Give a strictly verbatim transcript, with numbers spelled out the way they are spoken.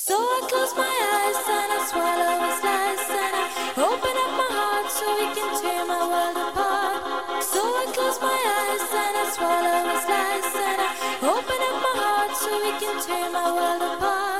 So I close my eyes and I swallow a slice and I open up my heart so we can tear my world apart. So I close my eyes and I swallow a slice and I open up my heart so we can tear my world apart.